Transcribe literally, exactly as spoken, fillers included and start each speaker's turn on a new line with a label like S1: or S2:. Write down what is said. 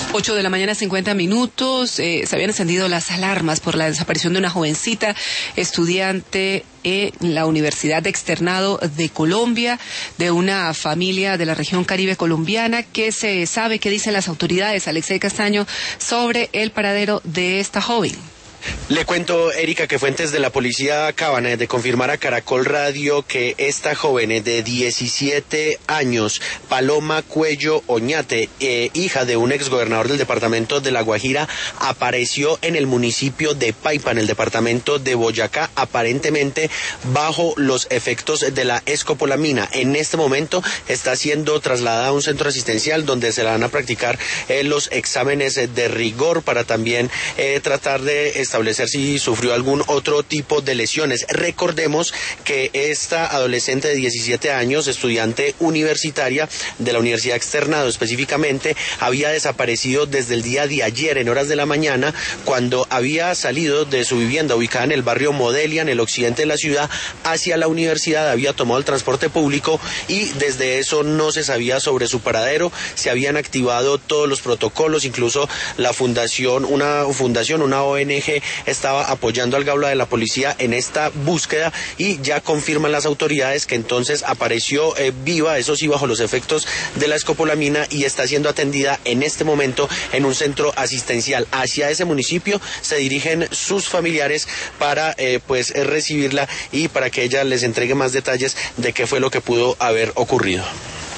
S1: Ocho de la mañana, cincuenta minutos. Eh, se habían encendido las alarmas por la desaparición de una jovencita estudiante en la Universidad de Externado de Colombia, de una familia de la región Caribe colombiana. ¿Qué se sabe, qué dicen las autoridades, Alexei Castaño, sobre el paradero de esta joven?
S2: Le cuento, Erika, que fuentes de la policía acaban de confirmar a Caracol Radio que esta joven de diecisiete años, Paloma Cuello Oñate, eh, hija de un exgobernador del departamento de La Guajira, apareció en el municipio de Paipa, en el departamento de Boyacá, aparentemente bajo los efectos de la escopolamina. En este momento está siendo trasladada a un centro asistencial donde se le van a practicar eh, los exámenes de rigor para también eh, tratar de establecer si sufrió algún otro tipo de lesiones. Recordemos que esta adolescente de diecisiete años, estudiante universitaria de la Universidad Externado específicamente, había desaparecido desde el día de ayer en horas de la mañana, cuando había salido de su vivienda ubicada en el barrio Modelia, en el occidente de la ciudad, hacia la universidad. Había tomado el transporte público y desde eso no se sabía sobre su paradero. Se habían activado todos los protocolos, incluso la fundación, una fundación, una O N G estaba apoyando al Gaula de la policía en esta búsqueda, y ya confirman las autoridades que entonces apareció eh, viva, eso sí, bajo los efectos de la escopolamina, y está siendo atendida en este momento en un centro asistencial. Hacia ese municipio se dirigen sus familiares para eh, pues recibirla y para que ella les entregue más detalles de qué fue lo que pudo haber ocurrido.